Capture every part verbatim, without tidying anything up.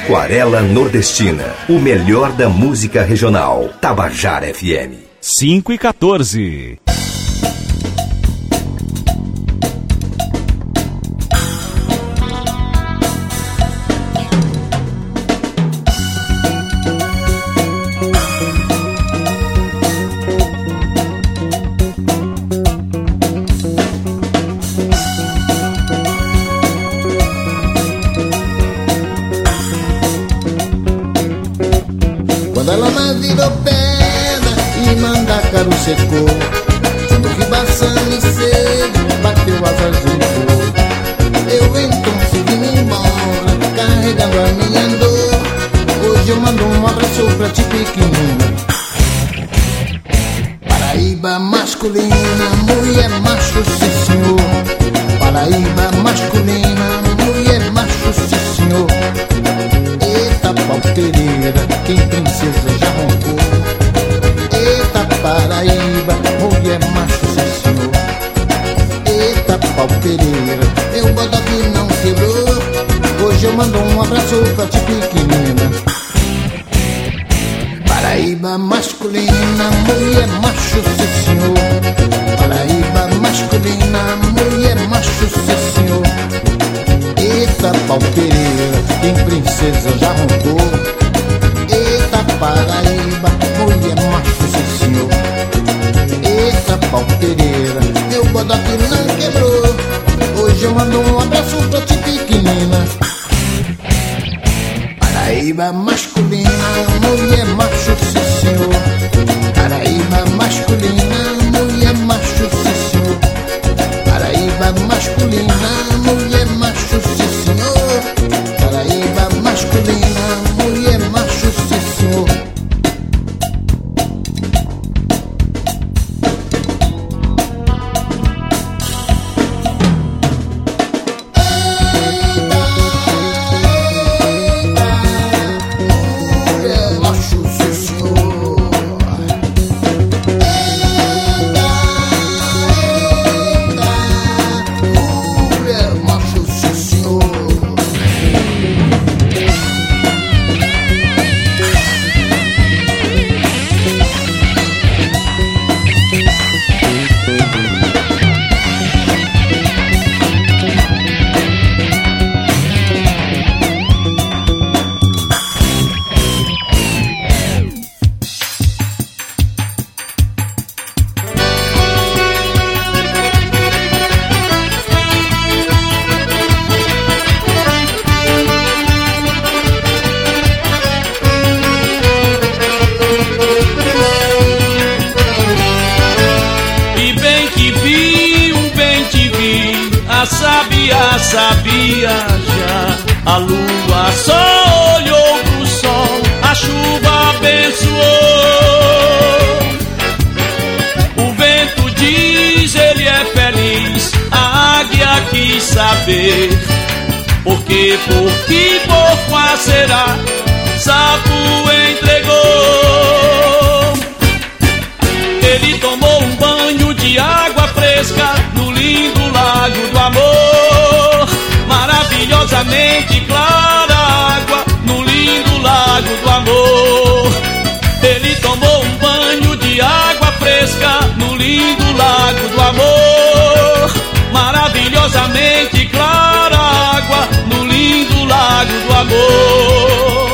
Aquarela Nordestina, o melhor da música regional. Tabajara F M. cinco e quatorze. Secou, quando ribaçando e sede bateu asas e voou. Eu então segui-me embora, carregando a minha dor. Hoje eu mando um abraço pra ti pequenina. Paraíba masculina, mulher macho, sim senhor. Paraíba masculina, mulher macho, sim senhor. Eita pauteira, quem princesa já roncou. Paraíba, mulher macho, sim senhor. Eita pau pereira, meu bodoque não quebrou. Hoje eu mando um abraço pra ti pequenina. Paraíba masculina, mulher macho, sim senhor. Paraíba masculina, mulher macho, sim senhor. Eita pau pereira, quem princesa já roncou. Eita Paraíba, mulher macho, sim senhor. Eita pau pereira, meu bodoque não quebrou. Hoje eu mando um abraço pra ti pequenina. Paraíba masculina, mulher macho, sim senhor. Paraíba masculina, mulher macho, sim senhor. Paraíba masculina, mulher macho, sim senhor. Paraíba masculina, mulher macho, sim senhor. Sabia já, a lua só olhou pro sol, a chuva abençoou. O vento diz ele é feliz, a águia quis saber por que, por que, por qual será, sapo entregou. Ele tomou um banho de água fresca no lindo lago do amor. Maravilhosamente clara água no lindo lago do amor. Ele tomou um banho de água fresca no lindo lago do amor. Maravilhosamente clara água no lindo lago do amor.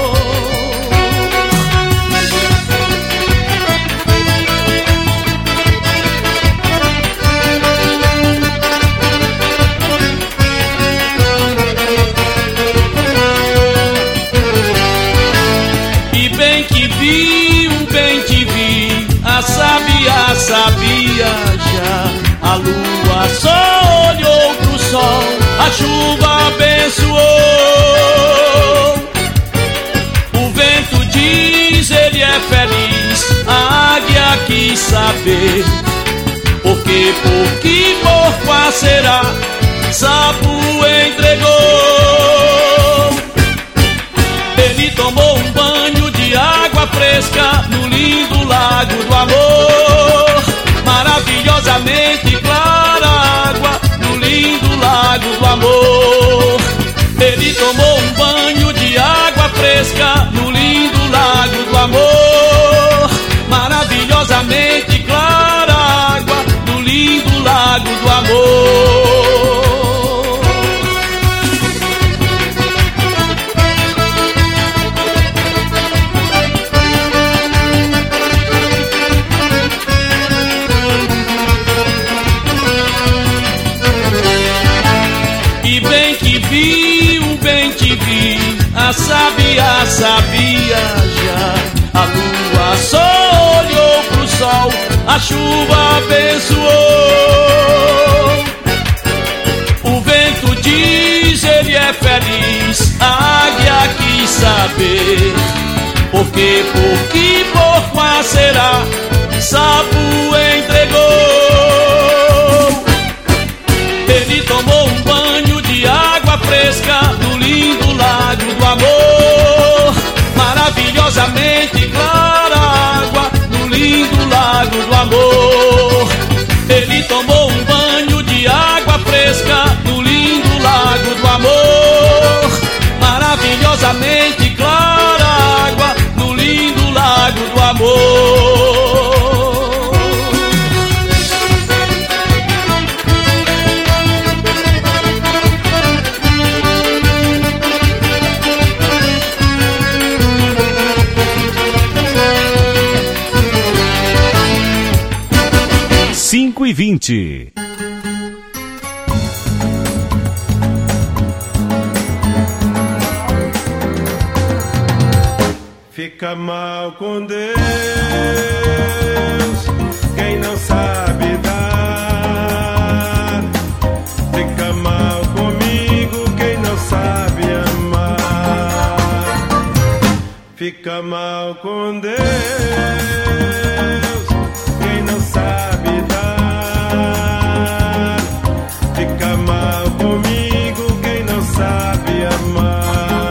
Sabia, sabia já, a lua só olhou pro sol, a chuva abençoou. O vento diz ele é feliz, a águia quis saber por que, por que, por qual será, sapo entregou. Ele tomou um banho de água fresca no lindo lago do amor. Maravilhosamente clara água no lindo lago do amor. Ele tomou um banho de água fresca te vi, o bem te vi, a sabia sabia já. A lua só olhou pro sol, a chuva abençoou. O vento diz, ele é feliz, a águia quis saber. Por que, por que, por qual será? Sapo entregou. Ele tomou um banho de água fresca no lindo lago do amor. Maravilhosamente clara água no lindo lago do amor. Ele tomou um banho de água fresca no lindo lago do amor. Maravilhosamente clara água no lindo lago do amor. cinco e vinte. Fica mal com Deus quem não sabe dar. Fica mal comigo quem não sabe amar. Fica mal com Deus quem não sabe dar. Fica mal comigo quem não sabe amar.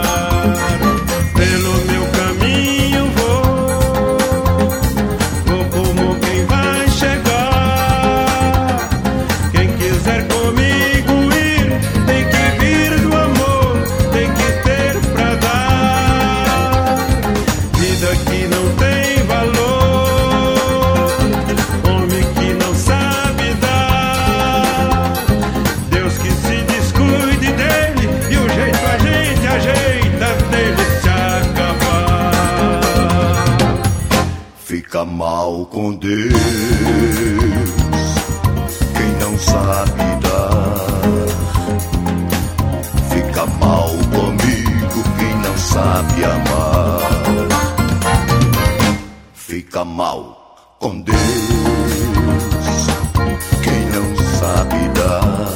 Pelo meu caminho vou, vou como quem vai chegar. Quem quiser comigo ir, tem que vir do amor, tem que ter pra dar. Vida que não tem valor, homem que não sabe dar. Deus que se descuide dele, e o jeito a gente ajeita dele se acabar. Fica mal com Deus quem não sabe dar. Fica mal comigo quem não sabe amar. Fica mal com Deus quem não sabe dar.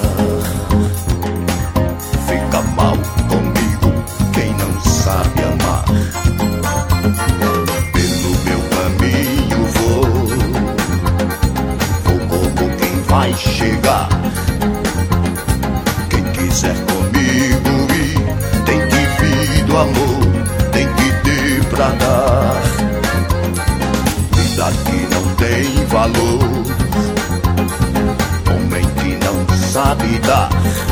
Fica mal comigo quem não sabe amar. Pelo meu caminho vou, vou como quem vai chegar. Quem quiser comigo ir, tem que vir do amor, tem que ter pra dar. Vida que não tem valor, homem que não sabe dar.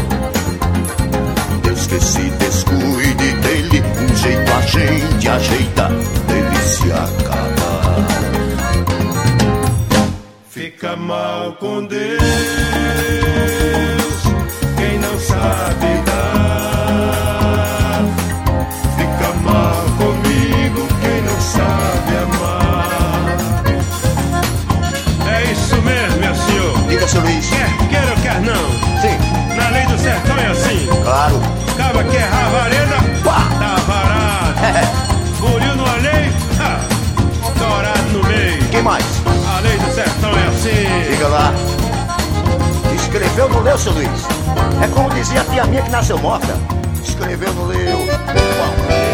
Deus que se descuide dele, um jeito a gente ajeita dele se acabar. Fica mal com Deus quem não sabe dar. Fica mal comigo quem não sabe amar. É isso mesmo, meu senhor. Diga, seu Luiz. Quer queira ou quer não? Sim. Na lei do sertão é assim. Claro. Caba que é ravareda, Pá. tá varado. Buriu no alheio, ha, dourado no meio. Quem mais? A lei do sertão é assim. Diga lá. Escreveu, não leu, seu Luiz? É como dizia a tia minha que nasceu morta. Escreveu, não leu. Bom.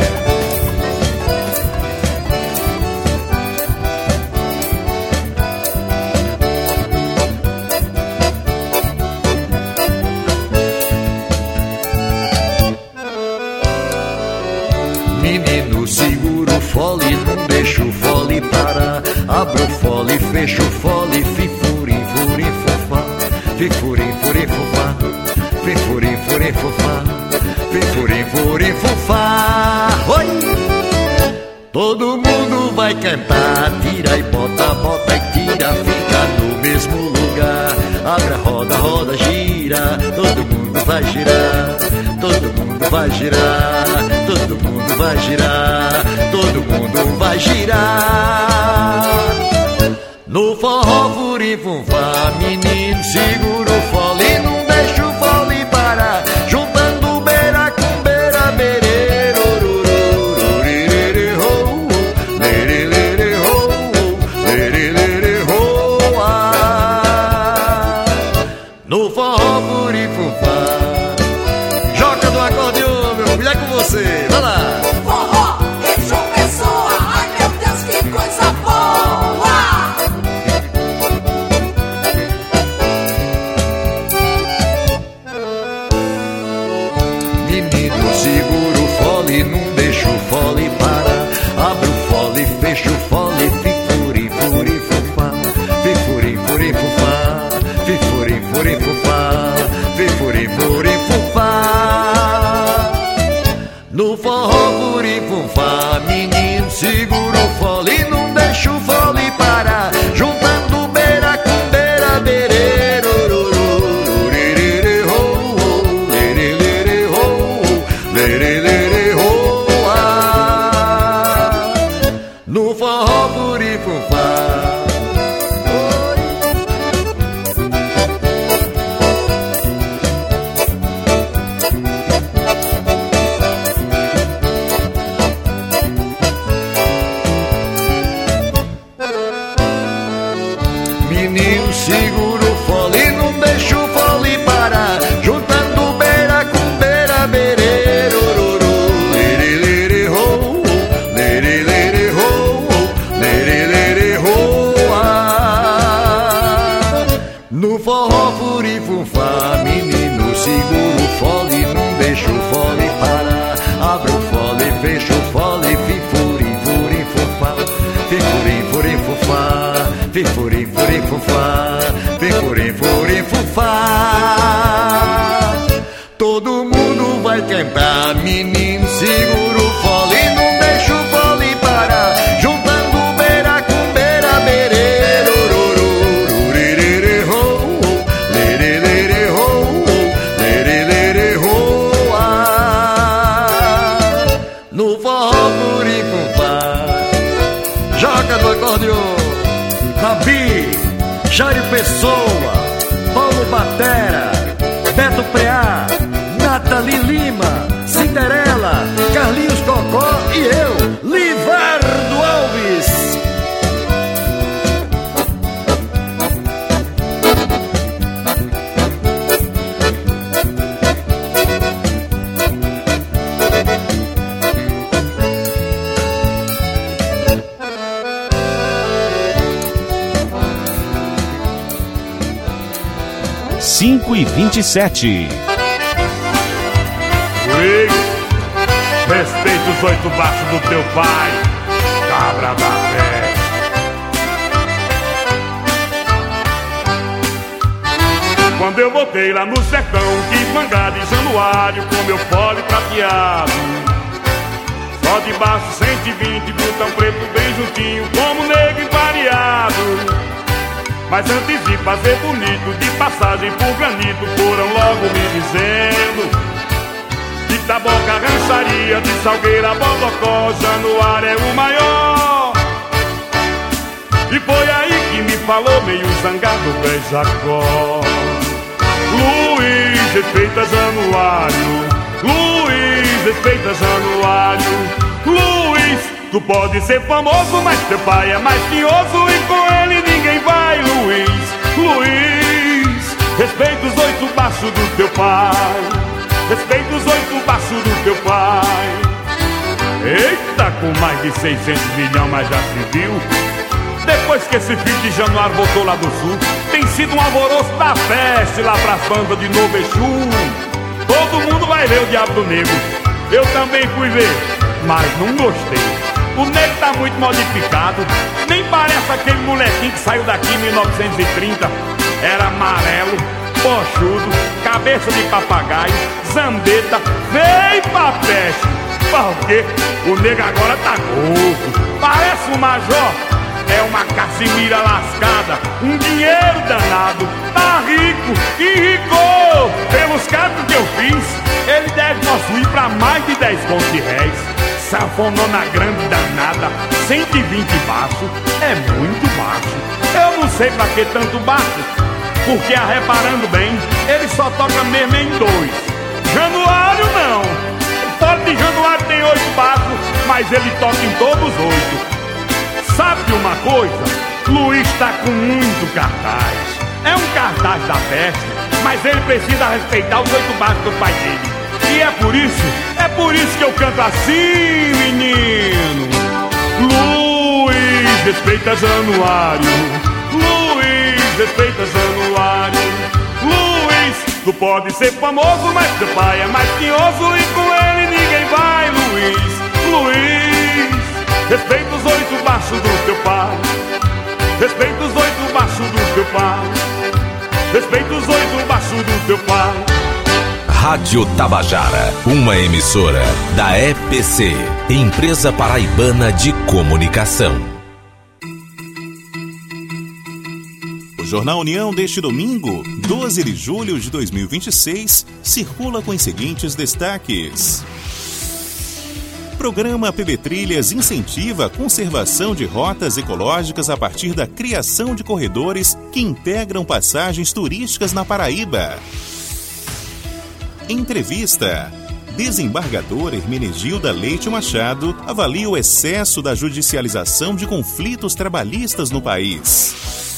Menino, segura o fole, não deixa o fole parar. Abra o fole, fecha o fole, fifurim, furim, fofá. Fifurim, furim, fofá. Fifurim, furim, fofá. Fifurim, furim, fofá. Oi! Todo mundo vai cantar, tira e bota, bota e tira, fica no mesmo lugar. Abre a roda, roda, gira, todo mundo vai girar. Todo mundo vai girar, todo mundo vai girar, todo mundo vai girar. No forró, furim, funfá, menino, segura o fole, não deixa o fole parar. Juntando bem mulher com você, vai lá. Forró em João Pessoa, ai meu Deus, que coisa boa. Menino, segura o fole, não deixa o fole parar. Abre o fole, fecha o fole, fifuri, furi, fufá. Fifuri, furi, fufá. Fifuri, furi, fufá. Fifuri, furi, fufá. No forró, furi, fufá. Menino, segura o fole, não deixa o fole parar. Juntando beira com beira, bereiro. No forró, furi, fufá. Menino, segura o fole, não deixa o fole parar. Juntando beira com beira, bereiro. Lerelere, ho, lerelere, ho, lerelere, ho, ah. No forró, furi, fufá. Menino, segura o fole, não deixa o fole parar. Abre o fole, fecha o fole, fifuri, furi, fufá. Fifuri, furi, fufá. Fifuri, furi, fufá. Fifuri, furi, fufá. Todo mundo vai cantar. Menino, segura o fole, não deixa o fole parar. Juntando beira com beira, bereiro. Lerere, ho, lerelere, ho, lerelere, ho, ah. No forró, furi, fufá. Joga do acordeon. Rabi, Jair Pessoa, Paulo Batera, Beto Preá, Nathalie Lima, Cinderela, Carlinhos Cocó e eu, Livardo Alves. cinco e vinte e sete. Guri, respeita os oito baixos do teu pai, cabra da fé. Quando eu voltei lá no sertão, quis mangar de Januário com meu fole prateado. Só de baixo cento e vinte, botão preto bem juntinho, como negro variado. Mas antes de fazer bonito, de passagem por granito, foram logo me dizendo: de Taboca, Rancharia, de Salgueira, Bodocó, Januário é o maior. E foi aí que me falou meio zangado Pé Jacó: Luiz, respeita Januário. Luiz, respeita Januário. Luiz, tu pode ser famoso, mas teu pai é mais tinhoso e com ele ninguém vai. Luiz, Luiz, respeita os oito baixos do teu pai. Respeita os oito baixos do teu pai. Eita, com mais de seiscentos milhões, mas já se viu. Depois que esse filho de Januário voltou lá do sul, tem sido um alvoroço da festa lá pras bandas de Novo Exu. Todo mundo vai ver o Diabo do Negro. Eu também fui ver, mas não gostei. O negro tá muito modificado. Nem parece aquele molequinho que saiu daqui em mil novecentos e trinta. Era amarelo, pochudo, cabeça de papagaio, zambeta, veio pra peste. Por quê? O negro agora tá gordo, parece um major. É uma Casimira lascada, um dinheiro danado. Tá rico, enricou. Pelos cálculos que eu fiz, ele deve possuir pra mais de dez contos de réis. Sanfonona grande danada, cento e vinte baixo, é muito baixo. Eu não sei pra que tanto baixo, porque a reparando bem, ele só toca mesmo em dois. Januário não. O fole de Januário tem oito baixos, mas ele toca em todos os oito. Sabe de uma coisa? Luiz tá com muito cartaz. É um cartaz da festa, mas ele precisa respeitar os oito baixos do pai dele. E é por isso, É por isso que eu canto assim, menino. Luiz, respeita Januário. Luiz, respeita Januário. Luiz, tu pode ser famoso, mas teu pai é mais tinhoso e com ele ninguém vai, Luiz. Luiz, respeita os oito baixos do teu pai. Respeita os oito baixos do teu pai. Respeita os oito baixos do teu pai. Rádio Tabajara, uma emissora da E P C, Empresa Paraibana de Comunicação. O Jornal União deste domingo, doze de julho de dois mil e vinte e seis, circula com os seguintes destaques. Programa P B Trilhas incentiva a conservação de rotas ecológicas a partir da criação de corredores que integram passagens turísticas na Paraíba. Entrevista. Desembargadora Hermenegilda Leite Machado avalia o excesso da judicialização de conflitos trabalhistas no país.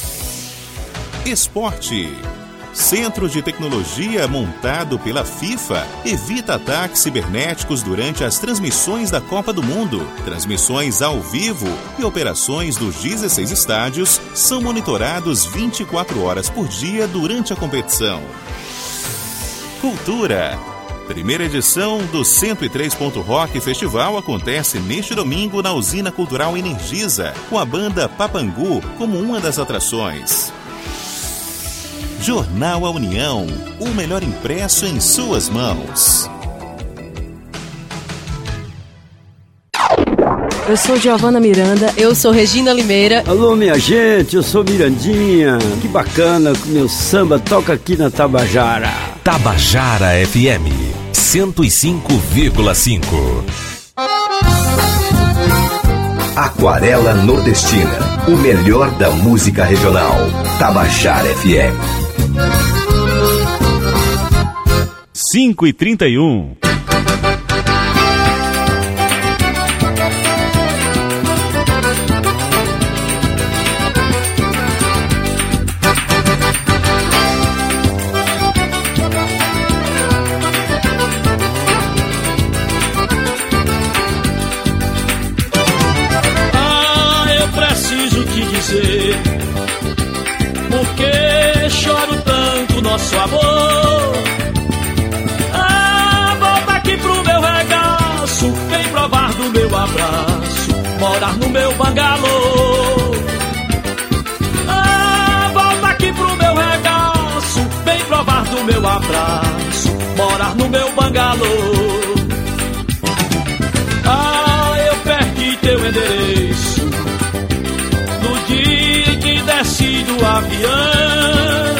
Esporte. Centro de tecnologia montado pela FIFA evita ataques cibernéticos durante as transmissões da Copa do Mundo. Transmissões ao vivo e operações dos dezesseis estádios são monitorados vinte e quatro horas por dia durante a competição. Cultura. Primeira edição do cento e três ponto Rock Festival acontece neste domingo na Usina Cultural Energisa, com a banda Papangu como uma das atrações. Jornal A União, o melhor impresso em suas mãos. Eu sou Giovana Miranda. Eu sou Regina Limeira. Alô, minha gente, eu sou Mirandinha. Que bacana que o meu samba toca aqui na Tabajara. Tabajara F M, cento e cinco vírgula cinco. Aquarela Nordestina, o melhor da música regional. Tabajara F M. cinco e trinta e um. Ah, eu preciso te dizer por que choro tanto nosso amor. Ah, volta aqui pro meu regaço, vem provar do meu abraço, morar no meu bangalô. Ah, volta aqui pro meu regaço, vem provar do meu abraço, morar no meu bangalô. Ah, eu perdi teu endereço no dia em que desci do avião.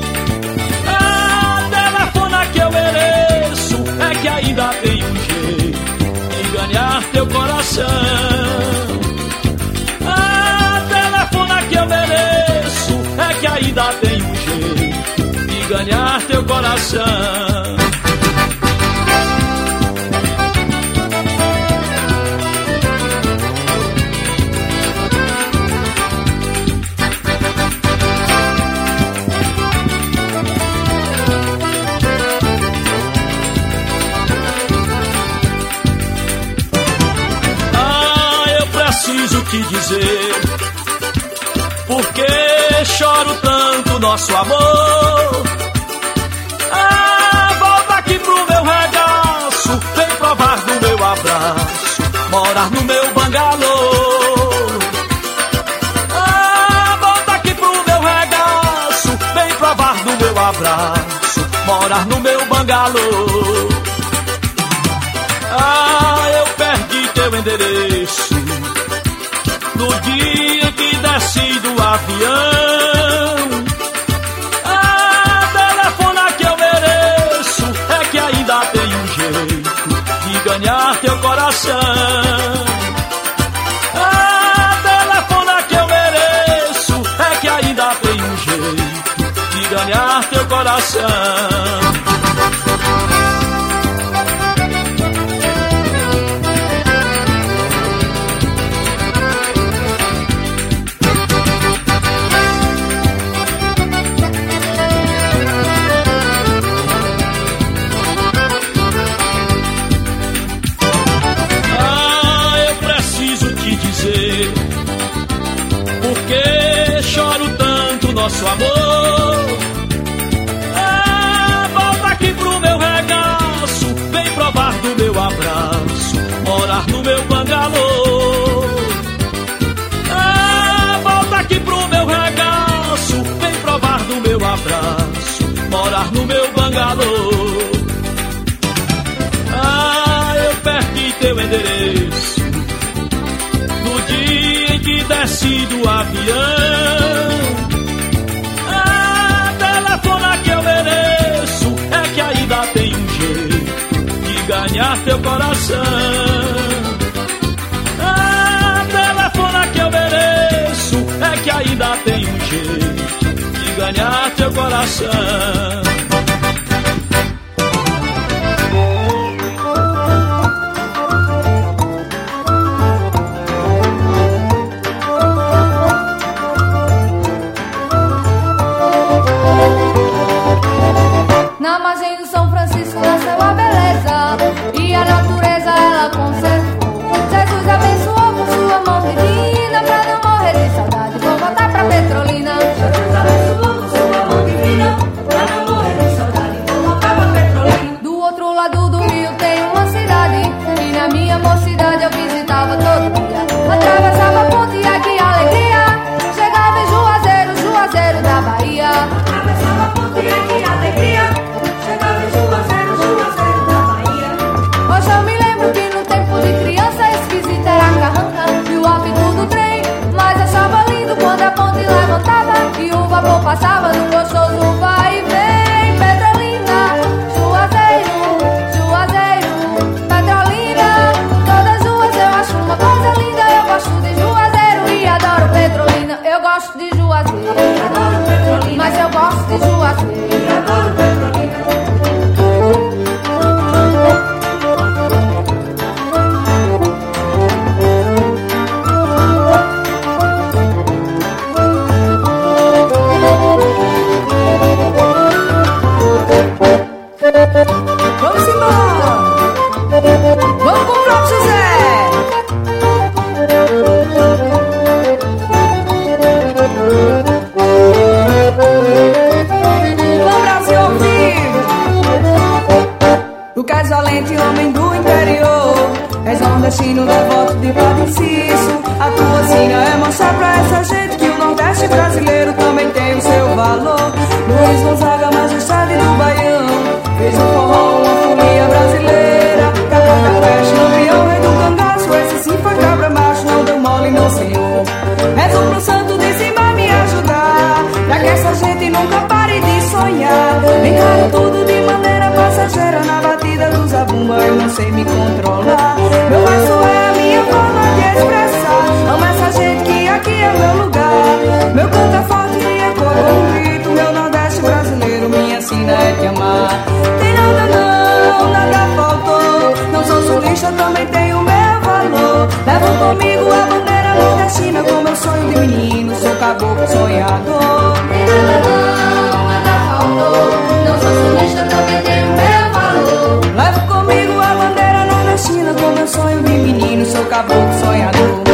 Ah, telefona que eu mereço, é que ainda tem um jeito de ganhar teu coração. Ah, telefona que eu mereço, é que ainda tem um jeito de ganhar teu coração. Preciso te dizer por que choro tanto nosso amor. Ah, volta aqui pro meu regaço, vem provar do meu abraço, morar no meu bangalô. Ah, volta aqui pro meu regaço, vem provar do meu abraço, morar no meu bangalô. Ah, eu perdi teu endereço no dia que desci do avião. Ah, telefona que eu mereço, é que ainda tem um jeito de ganhar teu coração. Ah, telefona que eu mereço, é que ainda tem um jeito de ganhar teu coração. nosso amor. Ah, volta aqui pro meu regaço, vem provar do meu abraço, morar no meu bangalô. Ah, volta aqui pro meu regaço, vem provar do meu abraço, morar no meu bangalô. Ah, eu perdi teu endereço no dia em que desci do avião. Ah, telefona que eu mereço, é que ainda tem um jeito de ganhar teu coração. Ah, telefona que eu mereço, é que ainda tem um jeito de ganhar teu coração. Na margem do São Francisco nasceu a beleza e a natureza ela conservou. Jesus abençoou com sua mão divina pra não morrer de saudade. Vou voltar pra Petrolina. Jesus abençoou com sua mão divina pra não morrer de saudade. Vou voltar pra Petrolina. Do outro lado do rio tem uma cidade e na minha mocidade eu visitava todo dia. Atravessava a ponte e que alegria. Chegava em Juazeiro, Juazeiro da Bahia. Atravessava a ponte e que alegria. Chegava em Juazeiro, Juazeiro da Bahia. Hoje eu me lembro que no tempo de criança esquisita era a carranca e o apito do trem. Mas achava lindo quando a ponte levantava e o vapor passava num gostoso vai e vem. Petrolina, Juazeiro, Juazeiro, Petrolina. Todas duas eu acho uma coisa linda. Eu gosto de Juazeiro e adoro Petrolina. Eu gosto de Juazeiro, adoro Petrolina. Mas eu gosto de Juazeiro e adoro Petrolina. Vamos embora! Vamos com o Flávio José! Vamos, Brasil ao vivo! Tu que és valente, homem do interior, és nordestino, devoto de Padre Inciso. A tua sina é mostrar pra essa gente que o Nordeste brasileiro também tem o seu valor. Luiz Gonzaga, majestade do Baião, fez do forró uma folia brasileira. Cabra Capreste, lampião, rei do cangaço, esse sim foi cabra macho, não deu mole não, senhor. Rezo pro santo de cima me ajudar, pra que essa gente nunca pare de sonhar. Encaro tudo de maneira passageira, na batida do zabumba eu não sei me controlar. Meu verso é a minha forma de expressar, amo essa gente que aqui é meu lugar. Meu canto é forte e ecoa com um grito, meu Nordeste brasileiro, minha sina é te amar. Tem nada não, nada faltou, não sou sulista, também tenho meu valor. Levo comigo a bandeira nordestina, com meu sonho de menino, sou caboclo sonhador. Tem nada não, nada faltou, não sou sulista, também tenho meu valor. Levo comigo a bandeira nordestina, com meu sonho de menino, sou caboclo sonhador.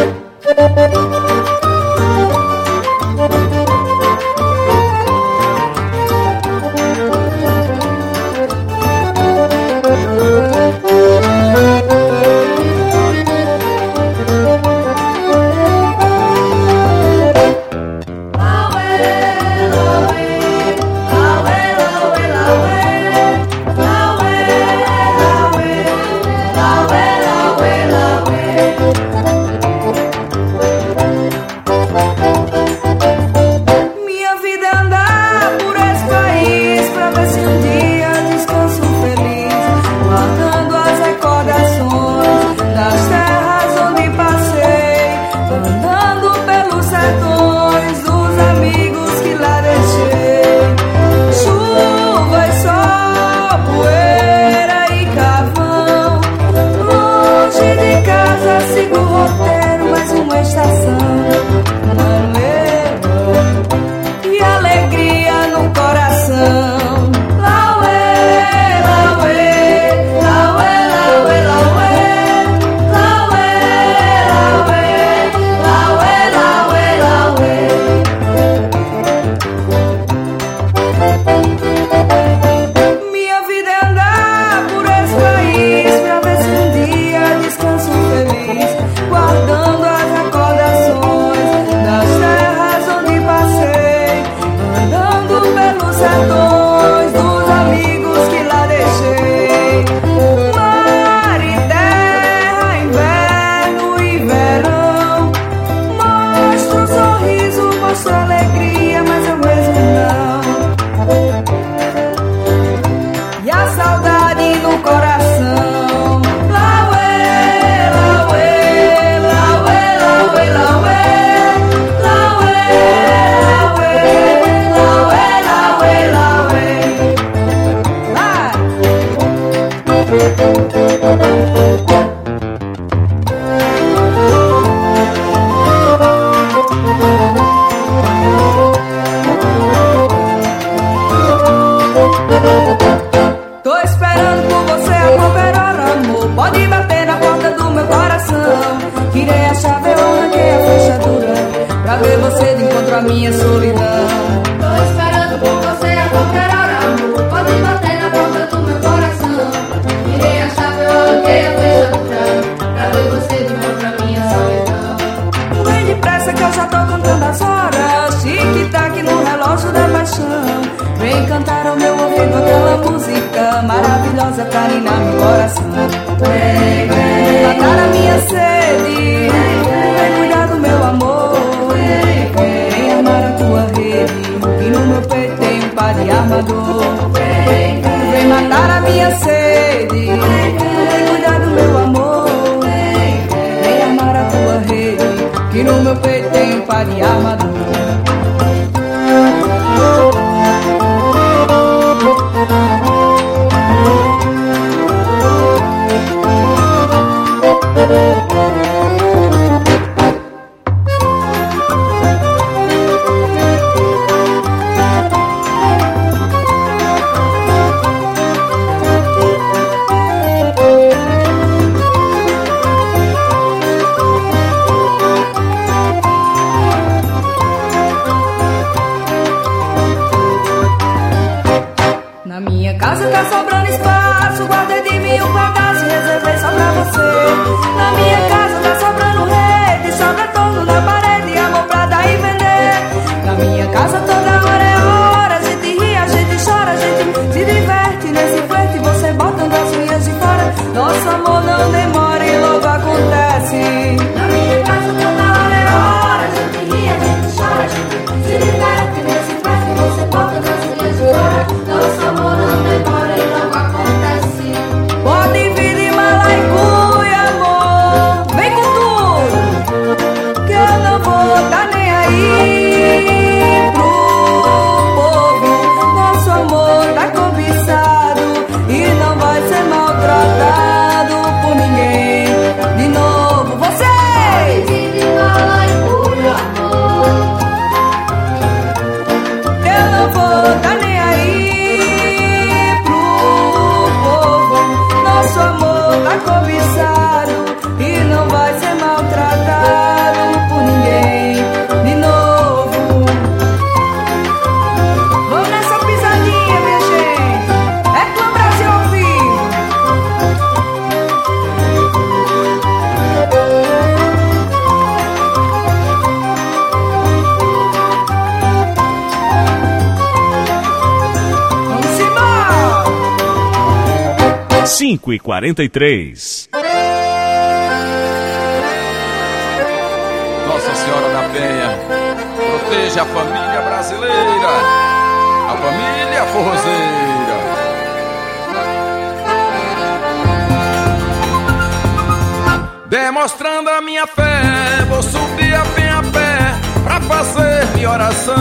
amor, pode bater na porta do meu coração. Tirei a chave, eu arranquei a fechadura, pra ver você de encontro à minha solidão. Tô esperando por você a qualquer hora, amor, pode bater na porta do meu coração. Tirei a chave, eu arranquei a fechadura, pra ver você de encontro à minha solidão. Vem depressa que eu já tô contando as horas, tic-tac no relógio da paixão. Vem cantar ao meu ouvido aquela música maravilhosa pra ninar meu coração. Vem, vem matar a minha sede, vem cuidar do meu amor, vem armar a tua rede, e no meu peito tem um par de armador. Vem matar a minha sede, vem cuidar do meu amor, vem armar a tua rede, que no meu peito tem um par de armador. Na minha casa tá sobrando espaço, guardei de mim um pedaço e reservei só pra você. Na minha casa tá sobrando rede, sobra torno na parede, amor pra dar e vender. Na minha casa toda hora é hora, a gente ri, a gente chora, a gente se diverte. Nesse flerte você botando as unhas de fora, nosso amor não demora e logo acontece. Na minha casa toda hora é hora, a gente ri, a gente chora, a gente se diverte. Nesse flerte você botando as unhas de fora, nosso amor não demora e logo acontece. Pode vir de Malaicuia, amor, vem com tudo, que eu não vou tá nem aí pro povo. Nosso amor tá cobiçado e não vai ser maltratado por ninguém. De novo, vocês! Pode vir de Malaicuia, amor, eu não vou tá nem aí pro povo. Nosso amor tá cobiçado e não vai ser maltratado por ninguém. De novo, vamos nessa pisadinha, minha gente. É Clã Brasil ao vivo. Vamos embora. cinco e quarenta e três. Nossa Senhora da Penha, proteja a família brasileira, a família forrozeira. Demonstrando a minha fé, vou subir a Penha a pé pra fazer minha oração.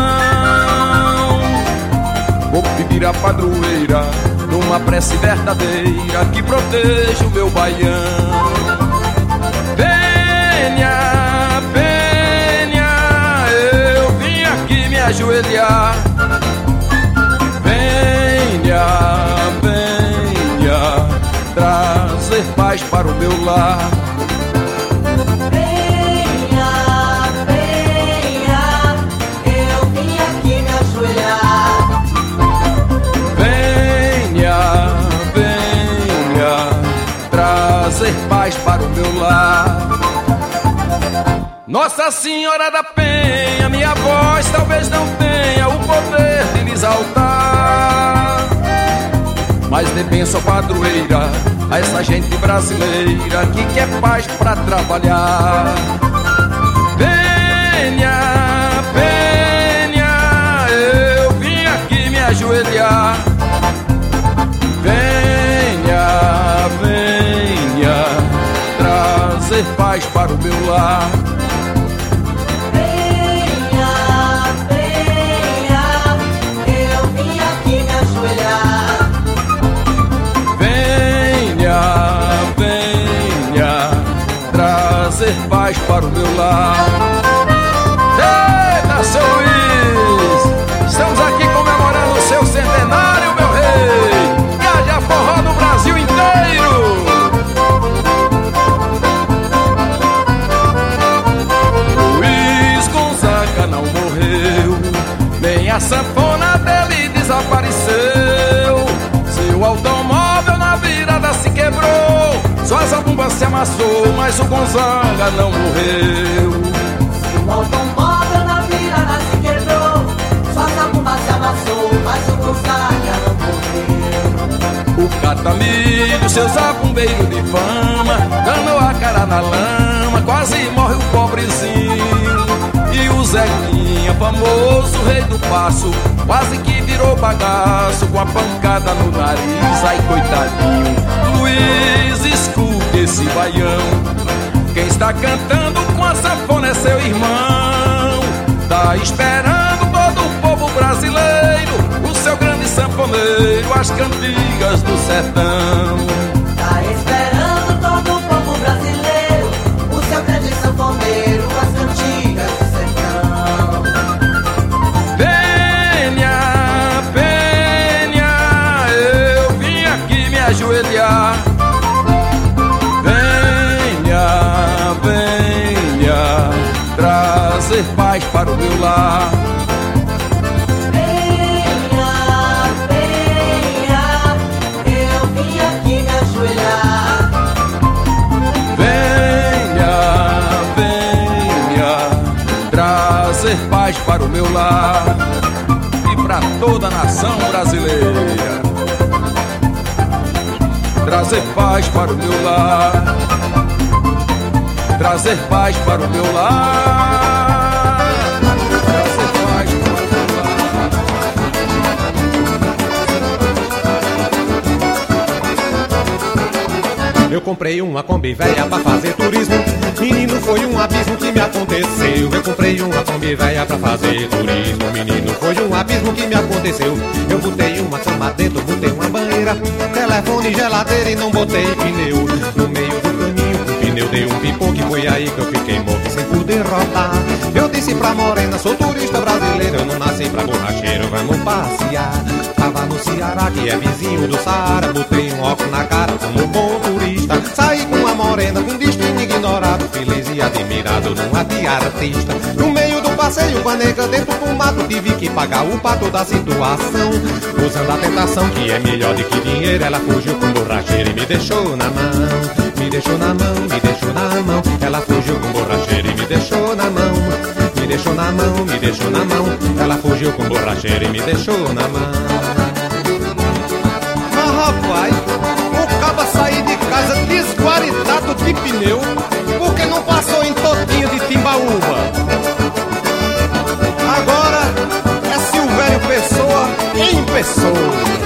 Vou pedir a padroeira numa prece verdadeira que proteja o meu baião. Penha, Penha, eu vim aqui me ajoelhar. Venha, venha, trazer paz para o meu lar. venha, venha, eu vim aqui me ajoelhar. Venha, venha, trazer paz para o meu lar. Nossa Senhora da Penha, minha voz talvez não tenha o poder de lhe exaltar, mas dê bênção, padroeira, a essa gente brasileira que quer paz pra trabalhar. Venha, venha, eu vim aqui me ajoelhar. Venha, venha, trazer paz para o meu lar. Venha, venha, eu vim aqui me ajoelhar. Venha, venha, trazer paz para o meu lar. Eita, seu Luiz, estamos aqui comemorando o seu centenário, meu rei. Galha forró no Brasil inteiro. amassou, mas o Gonzaga não morreu. O automóvel na virada se quebrou, só a bomba se amassou, mas o Gonzaga não morreu. O Catamilho, seu zabumbeiro de fama, danou a cara na lama, quase morre o pobrezinho. E o Zequinha, famoso rei do passo, quase que virou bagaço com a pancada no nariz. Ai, coitadinho, Luiz, escuta esse baião. Quem está cantando com a sanfona é seu irmão. Tá esperando todo o povo brasileiro, o seu grande sanfoneiro, as cantigas do sertão. Tá esperando todo o povo brasileiro, o seu grande sanfoneiro, as cantigas do sertão. Venha, venha, eu vim aqui me ajoelhar. Venha, venha, trazer paz para o meu lar. Trazer paz para o meu lar e para toda a nação brasileira. Trazer paz para o meu lar, trazer paz para o meu lar, trazer paz para o meu lar. Eu comprei uma Kombi velha pra fazer turismo. Menino, foi um abismo que me aconteceu. Eu comprei uma Kombi velha pra fazer turismo. Menino, foi um abismo que me aconteceu. Eu botei uma cama dentro, botei uma banheira, telefone, geladeira e não botei pneu. No meio do caminho, o pneu deu um pipoque. Foi aí que eu fiquei morto sem poder rodar. Eu disse pra morena, sou turista brasileiro, eu não nasci pra borracheiro, vamos passear. Tava no Ceará, que é vizinho do Saara. Botei um óculos na cara como bom turista. Saí com a morena, com destino ignorado, feliz e admirado numa de artista. No meio do passeio, com a nega dentro do mato, tive que pagar o pato da situação. Usando a tentação, que é melhor do que dinheiro, ela fugiu com borracheiro e me deixou na mão. Me deixou na mão, me deixou na mão. Ela fugiu com borracheiro e me deixou na mão. Me deixou na mão, me deixou na mão. Ela fugiu com borracheiro e me deixou na mão. Mas rapaz, o caba saiu de casa desguaridado de pneu, porque não passou em Totinha de Timbaúba. Agora é Silvério Pessoa em pessoa.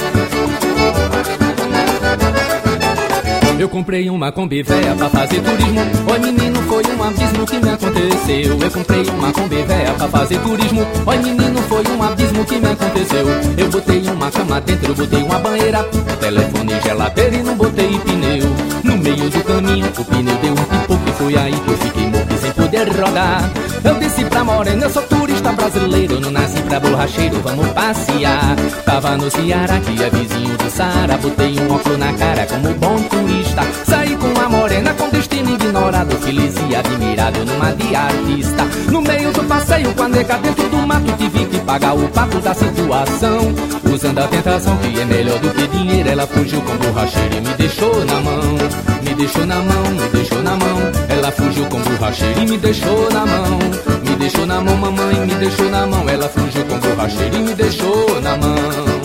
Eu comprei uma Kombi véia pra fazer turismo. Oi menino, foi um abismo que me aconteceu. Eu comprei uma Kombi véia pra fazer turismo. Oi menino, foi um abismo que me aconteceu. Eu botei uma cama dentro, eu botei uma banheira, telefone, geladeira e não botei pneu. No meio do caminho, o pneu deu um pipoco e foi aí que eu fiquei morto sem poder rodar. Eu disse pra morena, eu sou turista brasileiro, eu não nasci pra borracheiro, vamos passear. Tava no Ceará, que é vizinho do Saara. Botei um óculos na cara como bom turista. Saí com a morena com destino ignorado, feliz e admirado numa de artista. No meio do passeio, com a nega dentro do mato, tive que pagar o pato da situação. Usando a tentação, que é melhor do que dinheiro, ela fugiu com borracheiro e me deixou na mão. Me deixou na mão, me deixou na mão. Ela fugiu com borracheiro e me deixou na mão. Me deixou na mão, mamãe, me deixou na mão. Ela fugiu com borracheiro e me deixou na mão.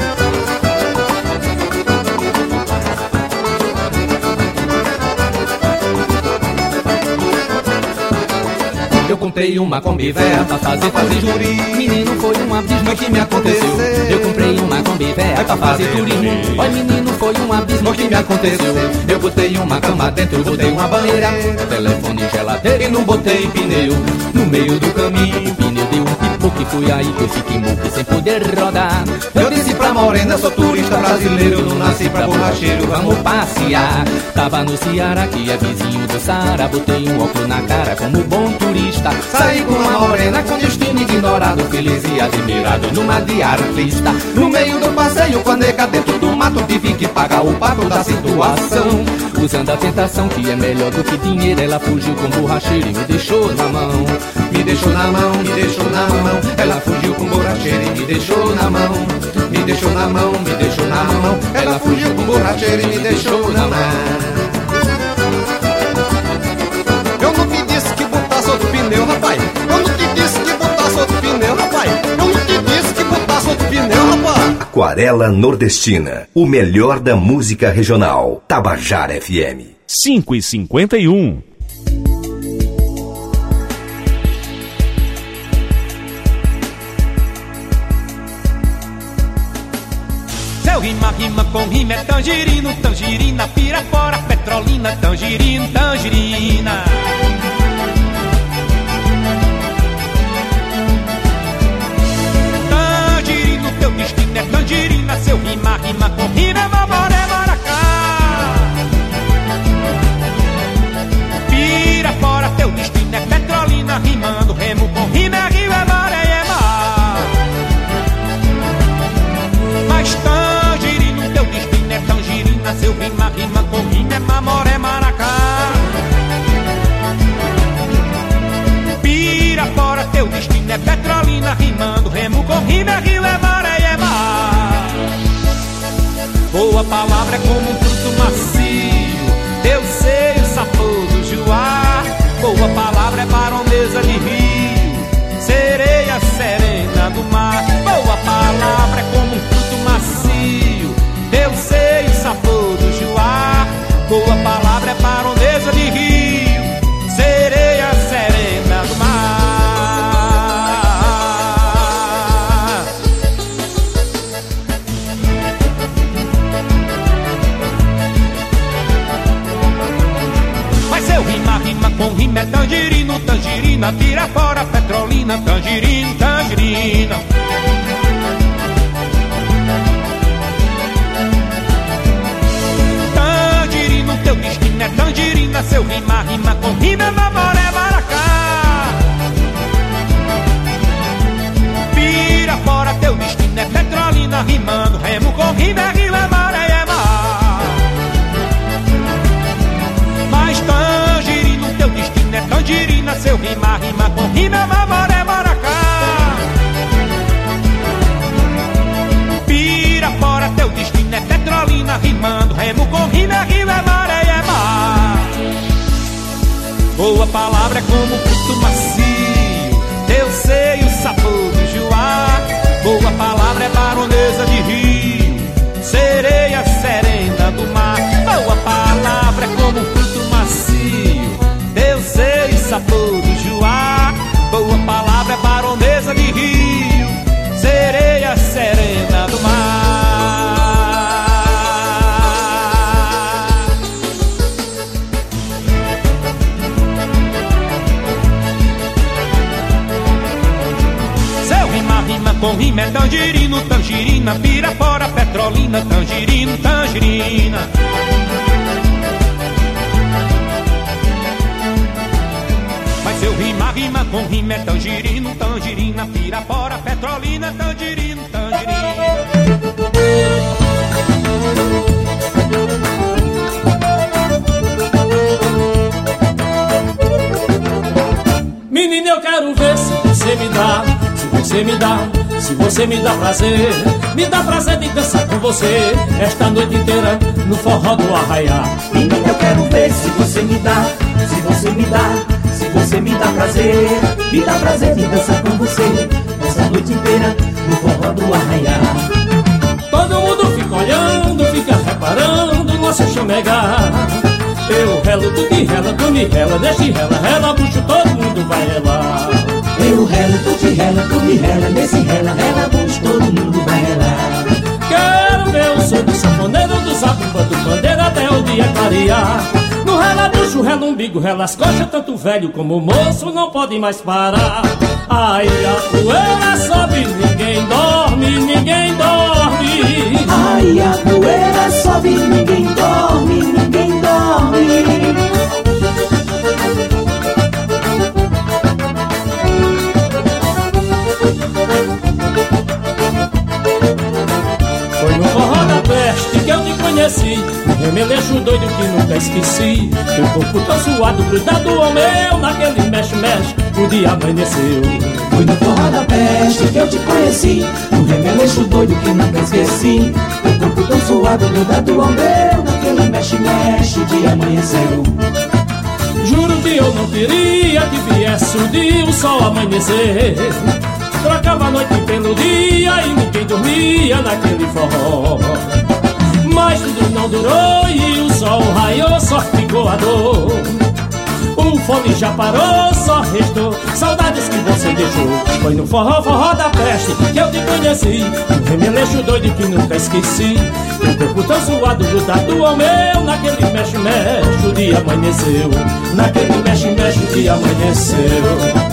Eu comprei uma Kombi véia pra fazer turismo. Menino, foi um abismo que me aconteceu. Eu comprei uma Kombi véia pra fazer turismo. Oi menino, foi um abismo que me aconteceu. Eu botei uma cama dentro, botei uma banheira, telefone, geladeira e não botei pneu. No meio do caminho, o pneu deu um pipoco e foi aí que eu fiquei morto sem poder rodar. Eu disse pra morena, sou turista brasileiro, não nasci pra borracheiro, vamos passear. Tava no Ceará, que é vizinho do Saara. Botei um óculos na cara como bom turista. Saí com uma morena com destino ignorado, feliz e admirado numa de artista. No meio do passeio, com a nega dentro do mato, tive que pagar o pato da situação. Usando a tentação, que é melhor do que dinheiro, ela fugiu com borracheiro e me deixou na mão. Me deixou na mão, me deixou na mão. Ela fugiu com borracheiro e me deixou na mão. Me deixou na mão, me deixou na mão. Ela fugiu com borracheiro e me deixou na mão. Aquarela Nordestina, o melhor da música regional. Tabajara F M. cinco e cinquenta e um. Seu rima, rima com rima é tangerino, tangerina, pirapora, petrolina, tangerino, tangerina. Tangerino, teu destino é tangerina, seu rima, rima com rima é mamoré, maracá. Pirapora, teu destino é petrolina, rimando, remo com rima é rio, é maré, é mar. Mas tangerino, teu destino é tangerina, seu rima, rima com rima é mamoré, maracá. Pirapora, teu destino é petrolina, rimando, remo com rima é rio, é maré, é mar. Boa palavra é como um fruto macio, teu seio, sabor do juá. Boa palavra é baronesa de rio, sereia serena do mar. Boa palavra é como um fruto macio, teu seio, sabor do juá. Boa palavra é baronesa de rio, sereia serena do mar. Mas seu rima, rima com rima é tangerino, tangerina, tira fora petrolina, tangerino, tangerina. Tangerino, teu destino é tangerina, seu rima, rima com rima é mamoré, maracá. Pira fora, teu destino é petrolina, rimando, remo com rima é rio, é maré, é mar. Mas tangerino, teu destino é tangerina, seu rima, rima com rima é mamoré, maracá. Pira fora, teu destino é petrolina, rimando, remo com rima é rio, é maré, é mar. Boa palavra é como um fruto macio, teu seio, sabor do juá. Boa palavra é baronesa de rio, sereia serena do mar. Boa palavra é como um fruto macio, teu seio, sabor do juá. Boa palavra é baronesa de rio, sereia serena do mar. Seu rima, rima com rima é tangerino, tangerina, pira fora petrolina, tangerino, tangerina. Mas seu rima, rima com rima é tangerino, tangerina, pira fora petrolina, tangerino, tangerina. Menina, eu quero ver se você me dá, se você me dá, se você me dá prazer. Me dá prazer de dançar com você esta noite inteira no forró do arraiá. Menina, eu quero ver se você me dá, se você me dá, se você me dá prazer. Me dá prazer de dançar com você esta noite inteira no forró do arraiá. Todo mundo fica olhando, fica reparando nosso chamegar. Eu relo, tu te rela, tu me rela, deixa rela, rela, bucho, todo mundo vai relar. Eu relo, tu te rela, tu me rela, nesse rela, rela, bucho, todo mundo vai relar. Quero ver o som do sanfoneiro, do zabumba, do pandeiro até o dia clarear. No rela, bucho, rela, umbigo, rela as coxas, tanto velho como o moço não pode mais parar. Ai, a poeira sobe, ninguém dorme, ninguém dorme. Ai, a poeira sobe, ninguém dorme, ninguém dorme. Foi no forró da peste que eu te conheci, um remeleixo doido que nunca esqueci. Teu corpo tão suado, grudado ao meu, naquele mexe-mexe, o dia amanheceu. Foi no forró da peste que eu te conheci, um remeleixo doido que nunca esqueci. Teu corpo tão suado, grudado ao meu, naquele mexe-mexe, o dia amanheceu. Juro que eu não queria que viesse o dia, o sol amanhecer. trocava a noite pelo dia e ninguém dormia naquele forró. Mas tudo não durou e o sol raiou, só ficou a dor. O fome já parou, só restou saudades que você deixou. Foi no forró, forró da peste que eu te conheci, um remeleixo doido que nunca esqueci. Teu corpo tão suado, grudado ao meu, naquele mexe-mexe o dia amanheceu. Naquele mexe-mexe o dia amanheceu.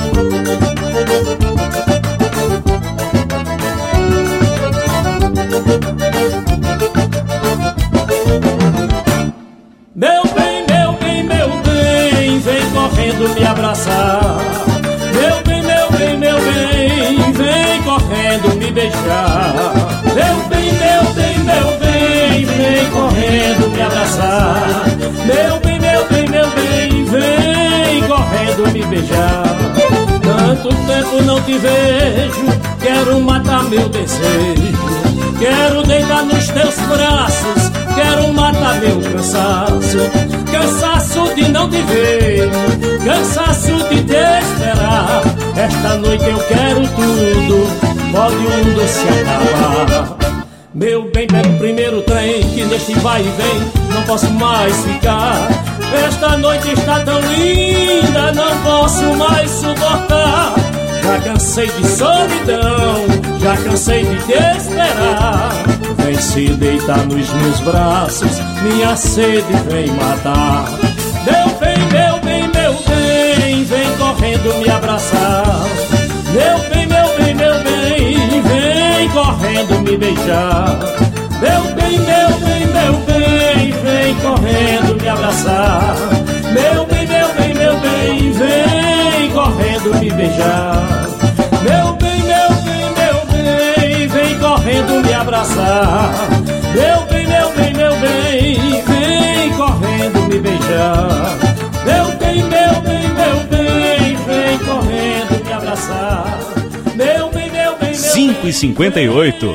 Meu bem, meu bem, meu bem, vem correndo me abraçar. Meu bem, meu bem, meu bem, vem correndo me beijar. Meu bem, meu bem, meu bem, vem correndo me abraçar. Meu bem, meu bem, meu bem, vem correndo me beijar. Tanto tempo não te vejo, quero matar meu desejo. Quero deitar nos teus braços, quero matar meu cansaço. Cansaço de não te ver, cansaço de te esperar. Esta noite eu quero tudo, pode o mundo se acabar. Meu bem, pega o primeiro trem, que neste vai e vem não posso mais ficar. Esta noite está tão linda, não posso mais suportar. Já cansei de solidão, já cansei de te esperar. Vem se deitar nos meus braços, minha sede vem matar. Meu bem, meu bem, meu bem, vem correndo me abraçar. Meu bem, meu bem, meu bem, vem correndo me beijar. Meu bem, meu bem, meu bem, vem correndo me abraçar. Meu bem, meu bem, meu bem, vem correndo me beijar. Meu bem, meu bem, meu bem, vem correndo me abraçar. Meu bem, meu bem, meu bem, vem correndo me beijar. Meu bem, meu bem, meu bem, vem correndo me abraçar. Meu bem, meu bem, meu bem. cinco e cinquenta e oito.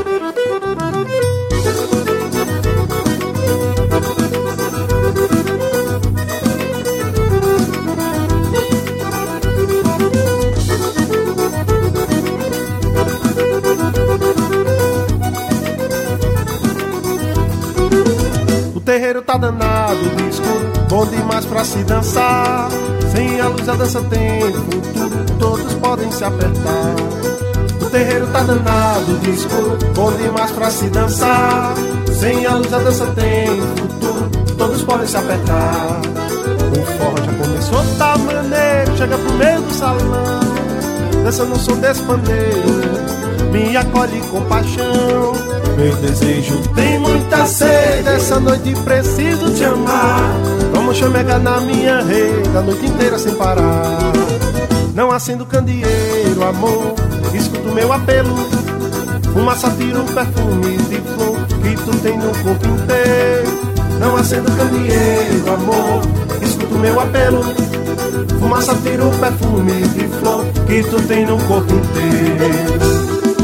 O terreiro tá danado de escuro, bom demais pra se dançar. Sem a luz a dança tem futuro, todos podem se apertar. O terreiro tá danado de escuro, bom demais pra se dançar. Sem a luz a dança tem futuro, todos podem se apertar. O forró já começou, tá maneiro, chega pro meio do salão. Dança no som desse pandeiro, me acolhe com paixão. Meu desejo tem muita sede, essa noite preciso te amar. Vamos chamegar na minha rede a noite inteira sem parar. Não acendo candeeiro, amor, escuta o meu apelo. Fumaça tira o perfume de flor que tu tem no corpo inteiro. Não acendo candeeiro, amor, escuta o meu apelo. Fumaça tira o perfume de flor que tu tem no corpo inteiro.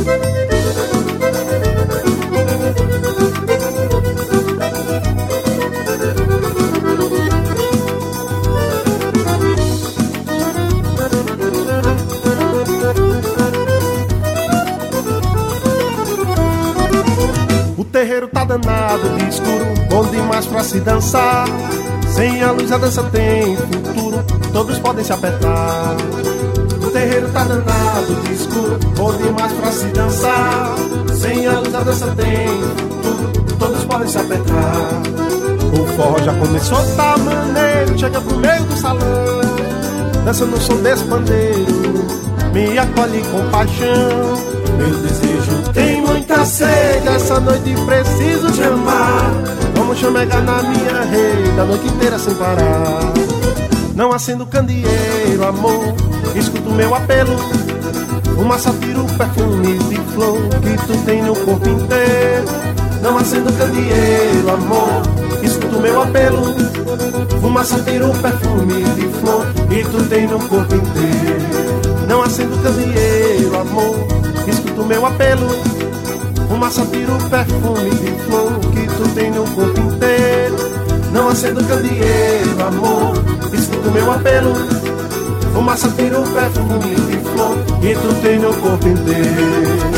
O terreiro tá danado de escuro, bom demais pra se dançar. Sem a luz a dança tem futuro, todos podem se apertar. O terreiro tá danado de escuro, bom demais pra se dançar. Sem a luz a dança tem futuro, todos podem se apertar. O forró já começou, tá maneiro, chega pro meio do salão. Dança no som desse pandeiro, me acolhe com paixão. Meu desejo tem muita sede, essa noite preciso te amar. Vamos chamegar na minha rede a noite inteira sem parar. Não acendo candeeiro, amor, escuta o meu apelo. Fumaça tira o perfume de flor que tu tem no corpo inteiro. Não acendo candeeiro, amor, escuta o meu apelo. Fumaça tira o perfume de flor que tu tem no corpo inteiro. Não acendo candeeiro, amor, escuta o meu apelo. Fumaça tira o perfume de flor que tu tem no corpo inteiro. Não acendo candeeiro, amor, escuta o meu apelo. fumaça tira o perfume de flor e tu tem no corpo inteiro.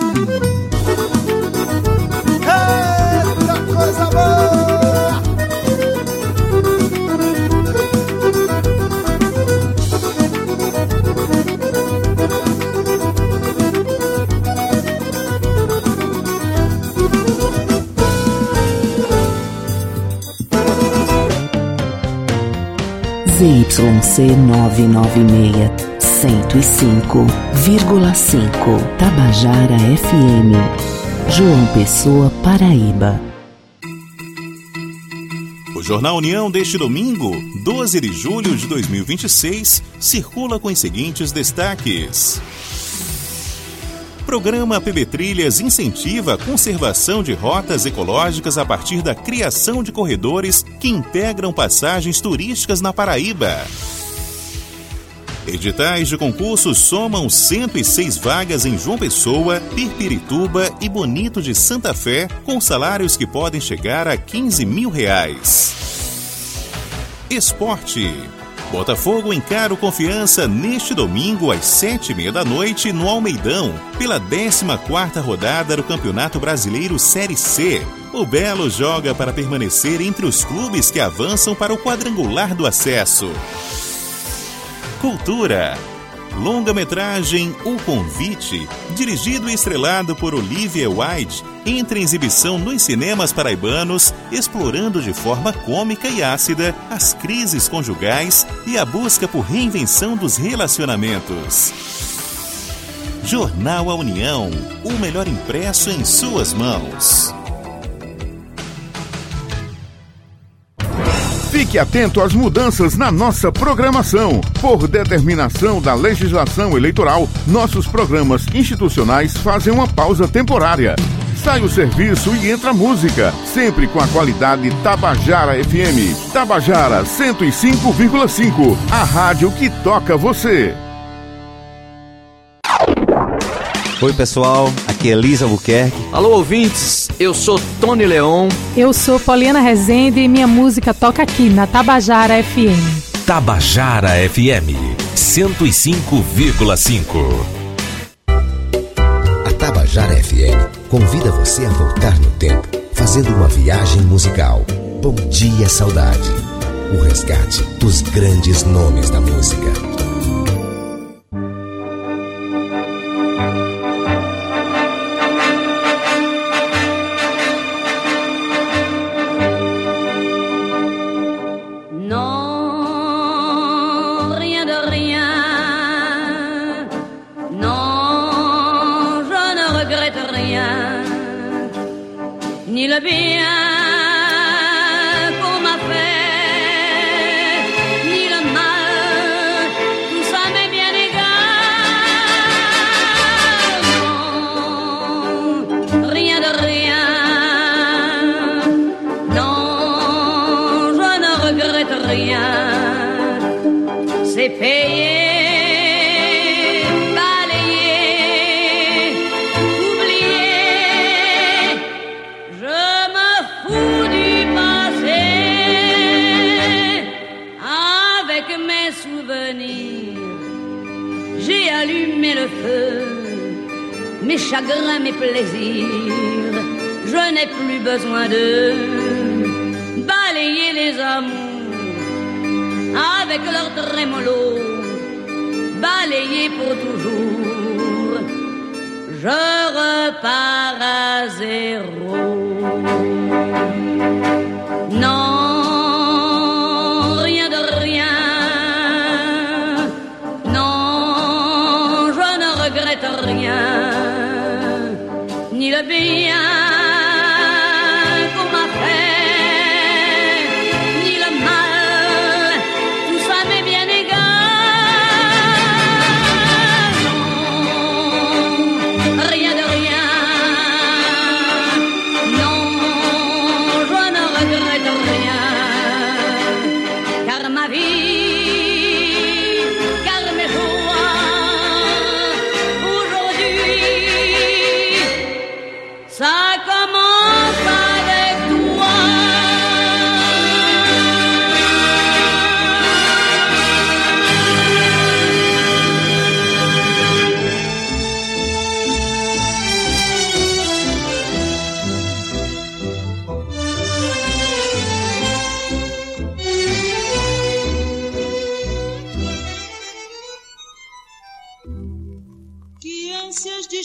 Eita coisa boa! Z Y C novecentos e noventa e seis, cento e cinco vírgula cinco Tabajara F M, João Pessoa, Paraíba. O Jornal União deste domingo, doze de julho de dois mil e vinte e seis, circula com os seguintes destaques. Programa P B Trilhas incentiva a conservação de rotas ecológicas a partir da criação de corredores que integram passagens turísticas na Paraíba. Editais de concursos somam cento e seis vagas em João Pessoa, Pirpirituba e Bonito de Santa Fé, com salários que podem chegar a quinze mil reais. Esporte. Botafogo encara o Confiança neste domingo às sete e meia da noite no Almeidão, pela décima quarta rodada do Campeonato Brasileiro Série C. O Belo joga para permanecer entre os clubes que avançam para o quadrangular do acesso. Cultura. Longa-metragem O Convite, dirigido e estrelado por Olivia Wilde, entra em exibição nos cinemas paraibanos, explorando de forma cômica e ácida as crises conjugais e a busca por reinvenção dos relacionamentos. Jornal A União, o melhor impresso em suas mãos. Fique atento às mudanças na nossa programação. Por determinação da legislação eleitoral, nossos programas institucionais fazem uma pausa temporária. Sai o serviço e entra a música, sempre com a qualidade Tabajara F M. Tabajara cento e cinco vírgula cinco, a rádio que toca você. Oi pessoal, aqui é Elisa Albuquerque. Alô ouvintes, eu sou Tony Leon. Eu sou Poliana Rezende e minha música toca aqui na Tabajara F M. Tabajara F M cento e cinco vírgula cinco. A Tabajara F M convida você a voltar no tempo, fazendo uma viagem musical. Bom Dia Saudade, o resgate dos grandes nomes da música. Ni le bien qu'on m'a fait, ni le mal, tout ça m'est bien égal. Non, rien de rien. Non, je ne regrette rien. C'est payé. Mes chagrins, mes plaisirs, je n'ai plus besoin de balayer les amours avec leur trémolo, balayer pour toujours. Je repars à zéro. Non, rien de rien. Non, je ne regrette rien. Ni le bien qu'on m'a fait, ni le mal, tout ça m'est bien égal. Non, rien de rien. Non, je ne regrette rien. Car ma vie, car mes joies, aujourd'hui, ça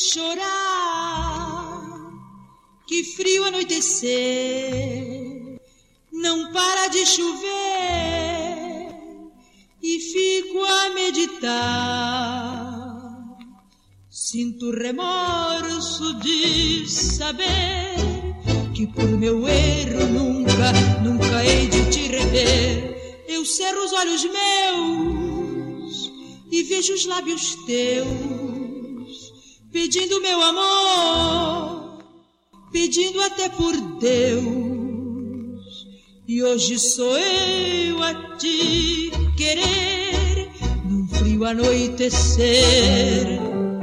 chorar, que frio anoitecer, não para de chover e fico a meditar. Sinto remorso de saber que por meu erro nunca, nunca hei de te rever. Eu cerro os olhos meus e vejo os lábios teus, pedindo meu amor, pedindo até por Deus. E hoje sou eu a te querer num frio anoitecer.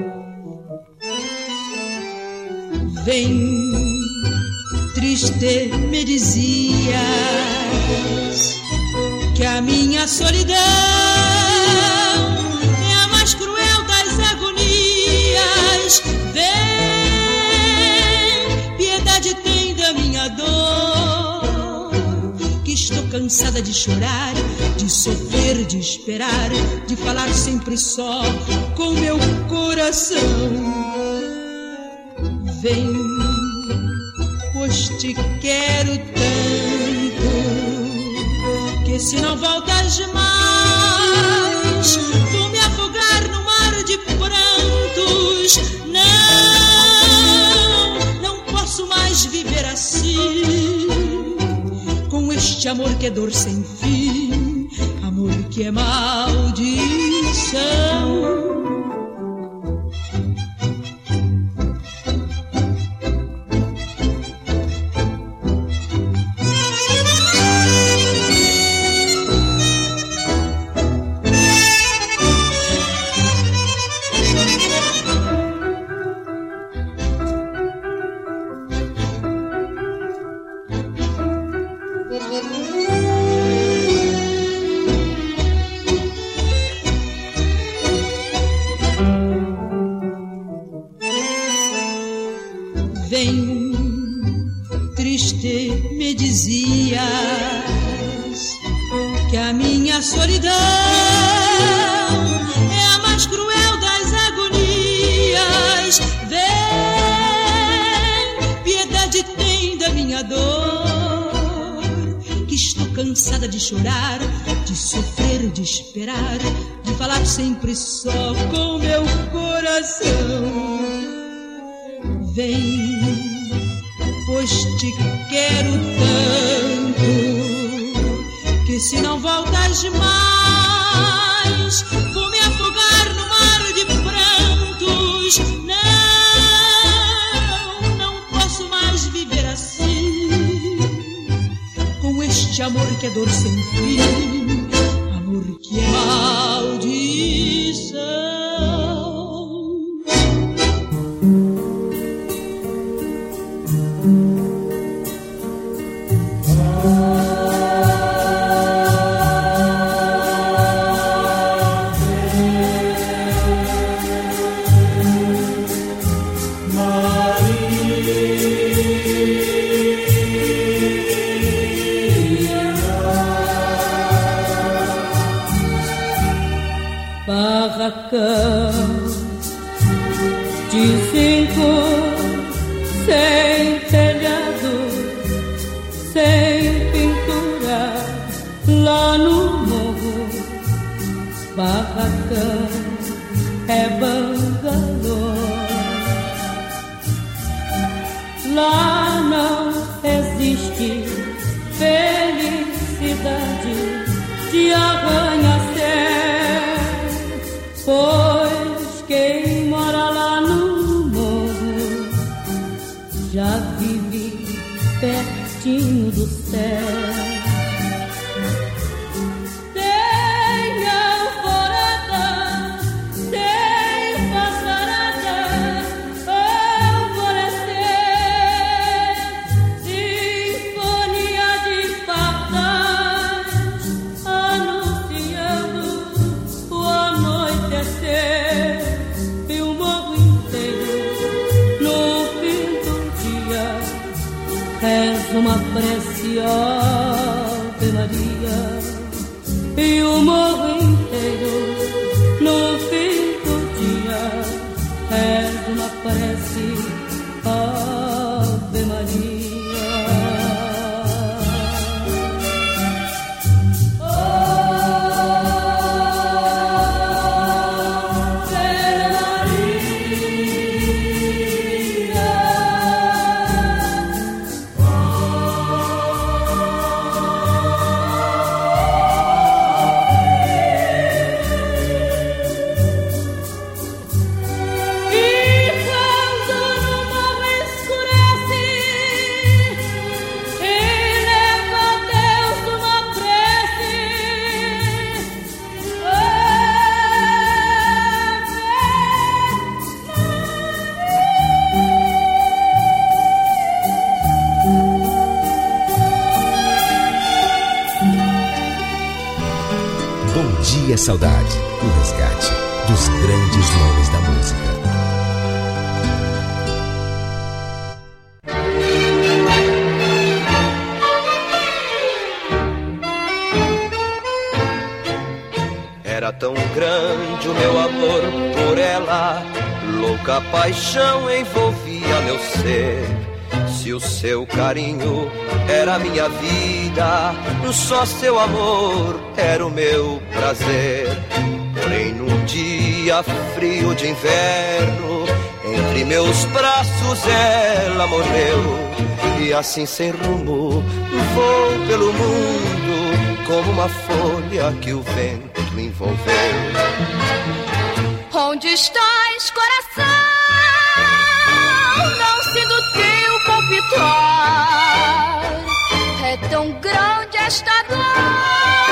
Vem, triste me dizias que a minha solidão é a mais cruel das agonias. Vem, piedade tem da minha dor, que estou cansada de chorar, de sofrer, de esperar, de falar sempre só com meu coração. Vem, pois te quero tanto, que se não voltas mais, vou me afogar no mar de prantos. Não, não posso mais viver assim, com este amor que é dor sem fim, amor que é maldição. Solidão é a mais cruel das agonias. Vem, piedade tem da minha dor, que estou cansada de chorar, de sofrer, de esperar, de falar sempre só com meu coração. Vem, pois te quero tanto, que se não voltas mais, vou me afogar no mar de prantos. Não, não posso mais viver assim, com este amor que é dor sem fim, amor que é maldição. De cinco, sem telhado, sem pintura, lá no morro, barracão é bangalô. Lá não existe felicidade de arranha-céu, pois quem mora lá no morro já vive pertinho do céu. Sem alvorada, sem passarada, alvorecer, sinfonia de pardais, anunciando o anoitecer, e o morro inteiro no fim do dia reza uma prece Ave Maria, e o morro inteiro no fim do dia reza uma prece, Ave Maria. Dia Saudade, o resgate dos grandes nomes da música. Era tão grande o meu amor por ela, louca paixão envolvia meu ser. Se o seu carinho era minha vida, só seu amor era o meu prazer. Porém num dia frio de inverno, entre meus braços ela morreu. E assim sem rumo, vou pelo mundo, como uma folha que o vento envolveu. Onde estás, coração? Não sinto o teu palpitar. É tão grande esta dor